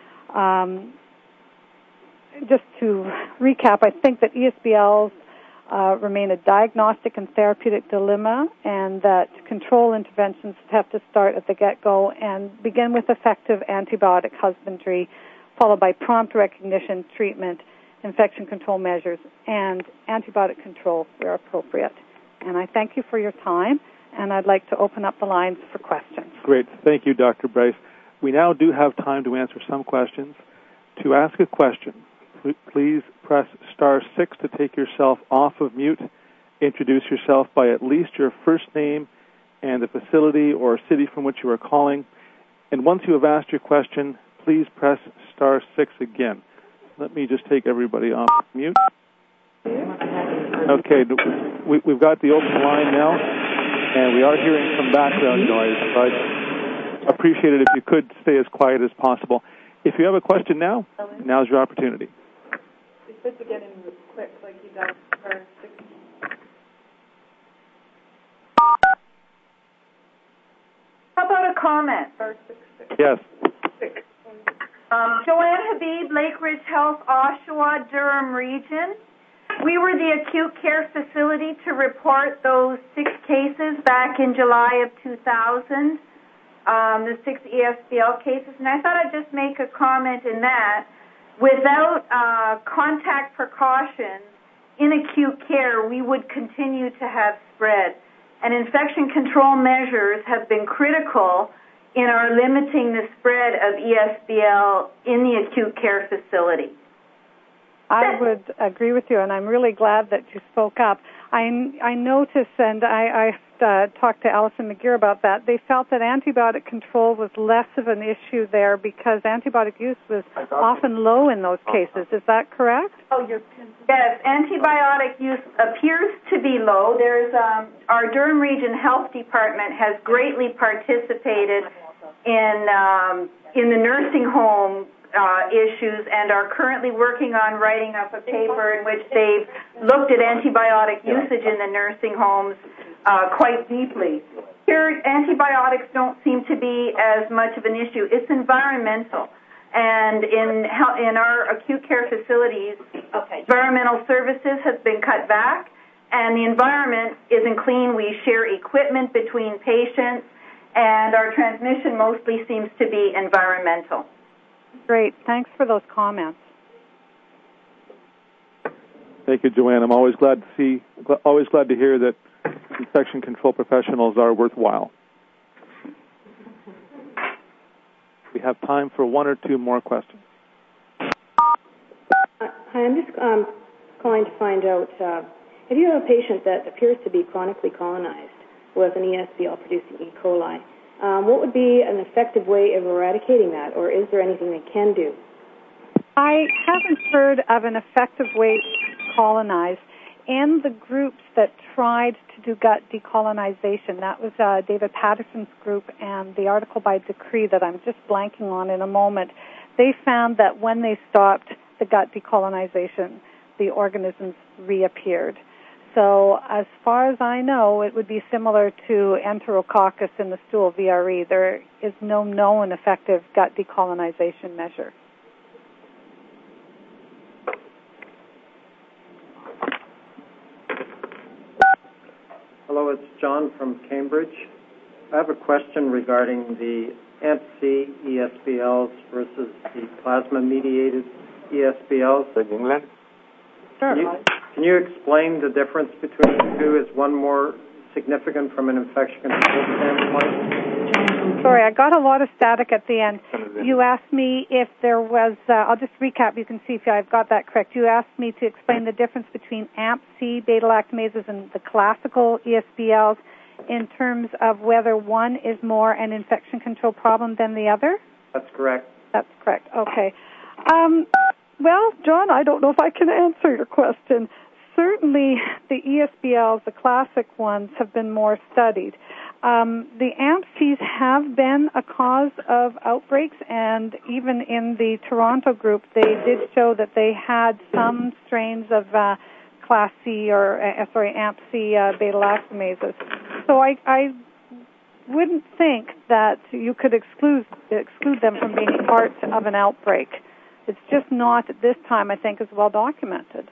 Speaker 2: Just to recap, I think that ESBLs remain a diagnostic and therapeutic dilemma, and that control interventions have to start at the get-go and begin with effective antibiotic husbandry, followed by prompt recognition, treatment, infection control measures, and antibiotic control where appropriate. And I thank you for your time, and I'd like to open up the lines for questions.
Speaker 1: Great. Thank you, Dr. Bryce. We now do have time to answer some questions. To ask a question, please press star 6 to take yourself off of mute. Introduce yourself by at least your first name and the facility or city from which you are calling. And once you have asked your question, please press star 6 again. Let me just take everybody off mute. Okay, we've got the open line now, and we are hearing some background noise, but I'd appreciate it if you could stay as quiet as possible. If you have a question now, now's your opportunity.
Speaker 2: It's good to get in quick, like you got first.
Speaker 3: How about a comment?
Speaker 1: Yes.
Speaker 3: Joanne Habib, Lake Ridge Health, Oshawa, Durham region. We were the acute care facility to report those 6 cases back in July of 2000, the 6 ESBL cases. And I thought I'd just make a comment in that. Without contact precautions in acute care, we would continue to have spread. And infection control measures have been critical in our limiting the spread of ESBL in the acute care facility.
Speaker 2: I would agree with you, and I'm really glad that you spoke up. I noticed, and I talked to Alison McGeer about that, they felt that antibiotic control was less of an issue there because antibiotic use was often low in those cases. Is that correct?
Speaker 3: Yes, antibiotic use appears to be low. There's our Durham Region Health Department has greatly participated in the nursing home issues and are currently working on writing up a paper in which they've looked at antibiotic usage in the nursing homes quite deeply. Here, antibiotics don't seem to be as much of an issue. It's environmental. And in our acute care facilities, environmental services have been cut back, and the environment isn't clean. We share equipment between patients, and our transmission mostly seems to be environmental.
Speaker 2: Great. Thanks for those comments.
Speaker 1: Thank you, Joanne. I'm always glad to hear that infection control professionals are worthwhile. We have time for 1 or 2 more questions.
Speaker 4: Hi, I'm just calling to find out, if you have a patient that appears to be chronically colonized with an ESBL producing E. coli, what would be an effective way of eradicating that, or is there anything they can do?
Speaker 2: I haven't heard of an effective way to colonize. In the groups that tried to do gut decolonization, that was David Patterson's group, and the article by Decree that I'm just blanking on in a moment, they found that when they stopped the gut decolonization, the organisms reappeared. So as far as I know, it would be similar to Enterococcus in the stool, VRE. There is no known effective gut decolonization measure.
Speaker 5: Hello, it's John from Cambridge. I have a question regarding the AMP-C ESBLs versus the plasma-mediated ESBLs.
Speaker 1: In England?
Speaker 2: Sure.
Speaker 5: Can you explain the difference between the two? Is one more significant from an infection control standpoint?
Speaker 2: Sorry, I got a lot of static at the end. You asked me if there was, I'll just recap, you can see if I've got that correct. You asked me to explain the difference between AMP-C beta-lactamases and the classical ESBLs in terms of whether one is more an infection control problem than the other?
Speaker 5: That's correct.
Speaker 2: That's correct, okay. Well, John, I don't know if I can answer your question. Certainly, the ESBLs, the classic ones, have been more studied. The AMP-Cs have been a cause of outbreaks, and even in the Toronto group, they did show that they had some strains of Class C or, AMP-C beta-lactamases. So I wouldn't think that you could exclude them from being part of an outbreak. It's just not at this time, I think, as well documented.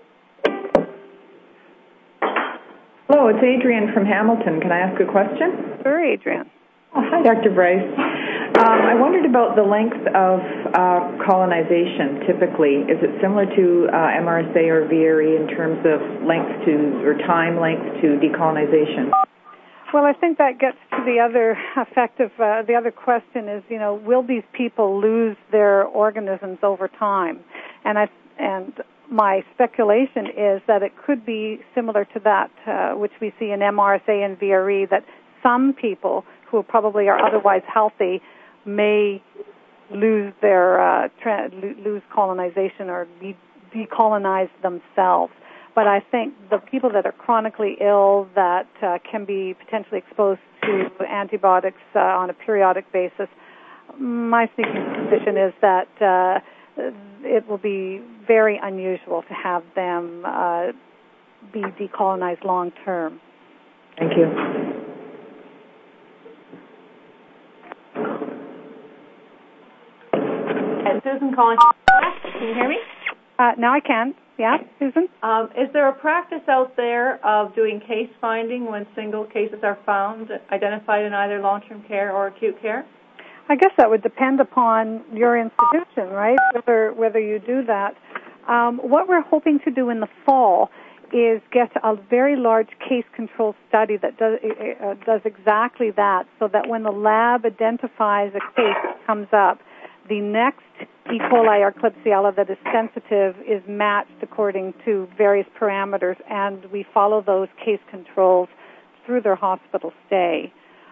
Speaker 6: Hello, it's Adrienne from Hamilton. Can I ask a question?
Speaker 2: Sure, Adrienne.
Speaker 6: Oh, hi, Dr. Bryce. I wondered about the length of colonization typically. Is it similar to MRSA or VRE in terms of time length to decolonization?
Speaker 2: Well, I think that gets to the other the other question is, will these people lose their organisms over time? And my speculation is that it could be similar to that, which we see in MRSA and VRE, that some people who probably are otherwise healthy may lose their lose colonization or decolonize themselves. But I think the people that are chronically ill that can be potentially exposed to antibiotics on a periodic basis, my sneaking suspicion is that it will be very unusual to have them be decolonized long term.
Speaker 6: Thank you.
Speaker 7: And Susan calling. Can you hear me?
Speaker 2: Now I can. Yeah, Susan?
Speaker 7: Is there a practice out there of doing case finding when single cases are found, identified in either long-term care or acute care?
Speaker 2: I guess that would depend upon your institution, right, whether you do that. What we're hoping to do in the fall is get a very large case control study that does exactly that, so that when the lab identifies a case that comes up, the next E. coli or Klebsiella that is sensitive is matched according to various parameters, and we follow those case controls through their hospital stay.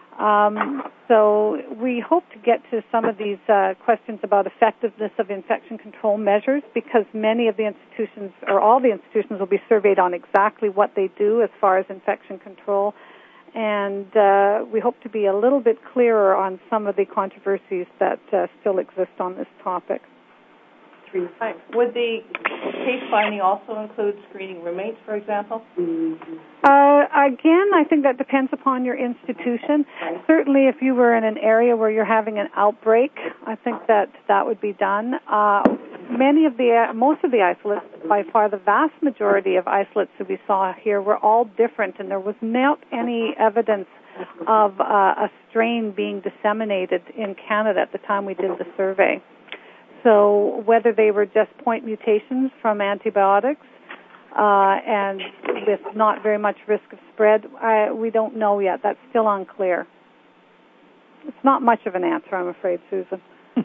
Speaker 2: So we hope to get to some of these questions about effectiveness of infection control measures, because many of the institutions, or all the institutions, will be surveyed on exactly what they do as far as infection control. And we hope to be a little bit clearer on some of the controversies that still exist on this topic.
Speaker 7: Right. Would the case finding also include screening roommates, for example?
Speaker 2: Again, I think that depends upon your institution. Certainly, if you were in an area where you're having an outbreak, I think that would be done. Most of the isolates, by far the vast majority of isolates that we saw here, were all different, and there was not any evidence of a strain being disseminated in Canada at the time we did the survey. So whether they were just point mutations from antibiotics and with not very much risk of spread, we don't know yet. That's still unclear. It's not much of an answer, I'm afraid, Susan.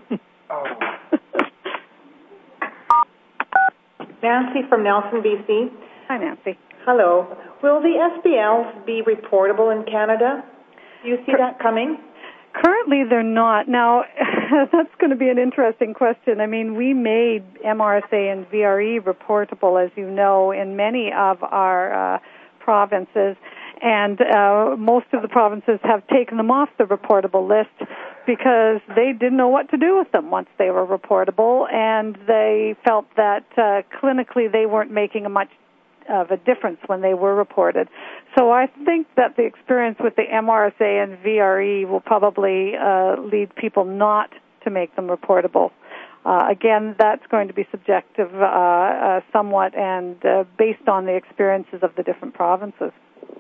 Speaker 8: Nancy from Nelson, BC.
Speaker 2: Hi, Nancy.
Speaker 8: Hello. Will the SBLs be reportable in Canada? Do you see that coming?
Speaker 2: Currently, they're not. Now, that's going to be an interesting question. I mean, we made MRSA and VRE reportable, as you know, in many of our provinces, and most of the provinces have taken them off the reportable list because they didn't know what to do with them once they were reportable, and they felt that clinically they weren't making much of a difference when they were reported. So I think that the experience with the MRSA and VRE will probably lead people not to make them reportable. Again, that's going to be subjective somewhat and based on the experiences of the different provinces.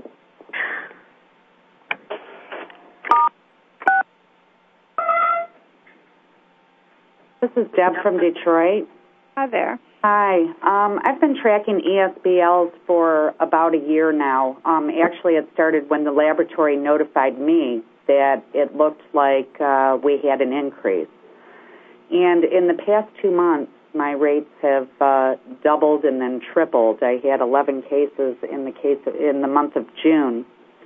Speaker 9: This is Deb from Detroit.
Speaker 2: Hi there.
Speaker 9: Hi. I've been tracking ESBLs for about a year now. Actually, it started when the laboratory notified me that it looked like we had an increase. And in the past 2 months, my rates have doubled and then tripled. I had 11 cases in the month of June.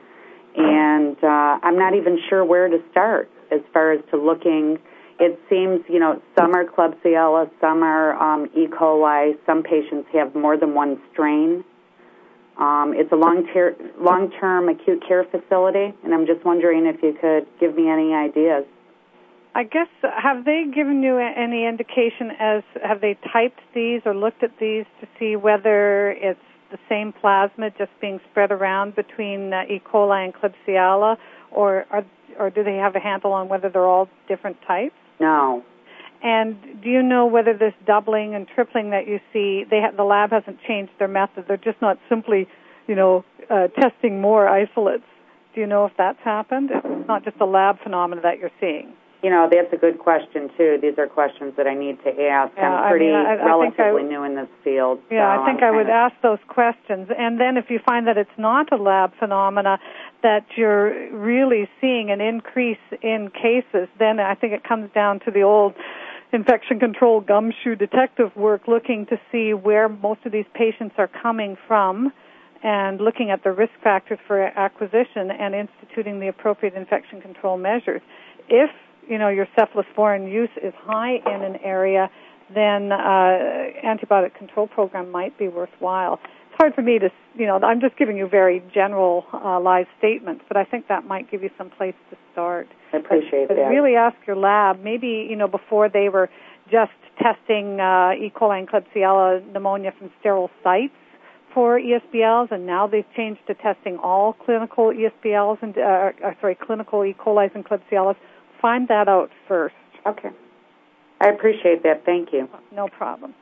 Speaker 9: And I'm not even sure where to start as far as to looking. It seems, some are Klebsiella, some are E. coli, some patients have more than one strain. It's a long-term acute care facility, and I'm just wondering if you could give me any ideas.
Speaker 2: I guess, have they given you any indication have they typed these or looked at these to see whether it's the same plasmid just being spread around between E. coli and Klebsiella, or do they have a handle on whether they're all different types?
Speaker 9: No.
Speaker 2: And do you know whether this doubling and tripling that you see, the lab hasn't changed their method? They're just not simply, testing more isolates. Do you know if that's happened? It's not just a lab phenomena that you're seeing.
Speaker 9: That's a good question, too. These are questions that I need to ask. I'm pretty relatively new in this field.
Speaker 2: Yeah, I think I would ask those questions. And then if you find that it's not a lab phenomena, that you're really seeing an increase in cases, then I think it comes down to the old infection control gumshoe detective work, looking to see where most of these patients are coming from and looking at the risk factors for acquisition and instituting the appropriate infection control measures. If your cephalosporin use is high in an area, then antibiotic control program might be worthwhile. It's hard for me to, I'm just giving you very general live statements, but I think that might give you some place to start.
Speaker 9: I appreciate that.
Speaker 2: Really ask your lab, maybe, before they were just testing E. coli and Klebsiella pneumonia from sterile sites for ESBLs, and now they've changed to testing all clinical ESBLs and clinical E. colis and Klebsiellas. Find that out first.
Speaker 9: Okay. I appreciate that. Thank you.
Speaker 2: No problem.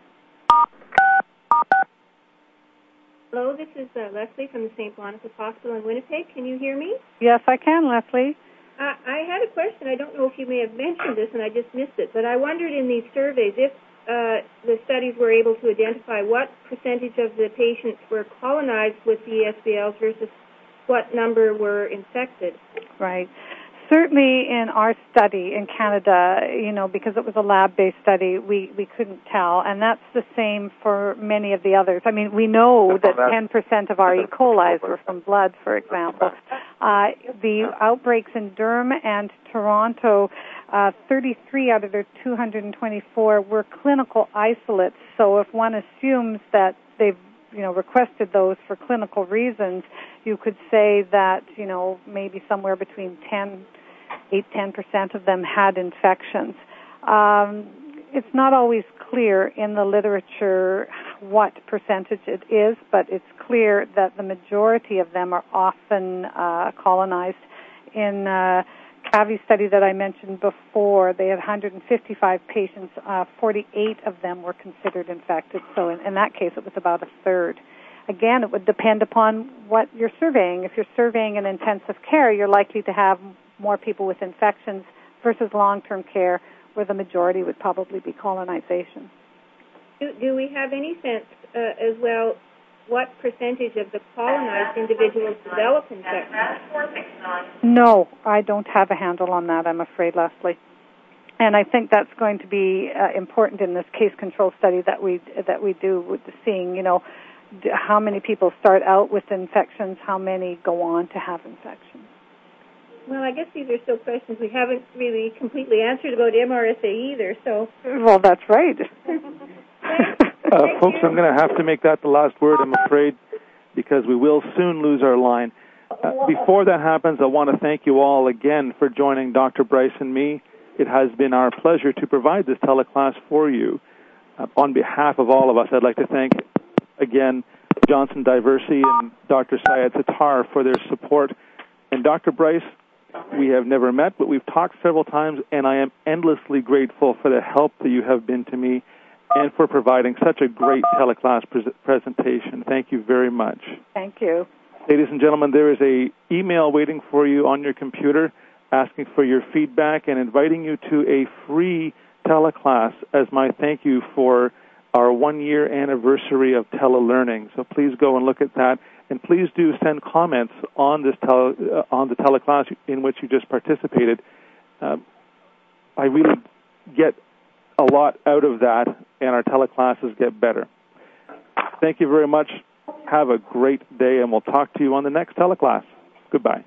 Speaker 10: Hello, this is Leslie from the St. Boniface Hospital in Winnipeg. Can you hear me?
Speaker 2: Yes, I can, Leslie.
Speaker 10: I had a question. I don't know if you may have mentioned this, and I just missed it, but I wondered in these surveys if the studies were able to identify what percentage of the patients were colonized with the ESBLs versus what number were infected.
Speaker 2: Right. Certainly in our study in Canada, because it was a lab-based study, we couldn't tell, and that's the same for many of the others. I mean, we know that 10% of our E. coli's were from blood, for example. The outbreaks in Durham and Toronto, 33 out of their 224 were clinical isolates, so if one assumes that they've requested those for clinical reasons, you could say that, maybe somewhere between 8-10% of them had infections. It's not always clear in the literature what percentage it is, but it's clear that the majority of them are often colonized. In CAVI study that I mentioned before, they had 155 patients. 48 of them were considered infected. So in that case, it was about a third. Again, it would depend upon what you're surveying. If you're surveying in intensive care, you're likely to have more people with infections versus long-term care, where the majority would probably be colonization.
Speaker 10: Do we have any sense as well what percentage of the colonized individuals develop infections?
Speaker 2: No, I don't have a handle on that, I'm afraid, Leslie. And I think that's going to be important in this case control study that we do, with seeing, how many people start out with infections, how many go on to have infections.
Speaker 10: Well, I guess these are still questions we haven't really completely answered about MRSA either, so...
Speaker 2: Well, that's right.
Speaker 1: Folks, I'm going to have to make that the last word, I'm afraid, because we will soon lose our line. Before that happens, I want to thank you all again for joining Dr. Bryce and me it has been our pleasure to provide this teleclass for you. On behalf of all of us, I'd like to thank, again, Johnson Diversey and Dr. Syed Sattar for their support. And Dr. Bryce, we have never met, but we've talked several times, and I am endlessly grateful for the help that you have been to me and for providing such a great teleclass presentation. Thank you very much.
Speaker 2: Thank you.
Speaker 1: Ladies and gentlemen, there is an email waiting for you on your computer asking for your feedback and inviting you to a free teleclass as my thank you for our 1-year anniversary of telelearning. So please go and look at that, and please do send comments on this on the teleclass in which you just participated. I really get a lot out of that, and our teleclasses get better. Thank you very much. Have a great day, and we'll talk to you on the next teleclass. Goodbye.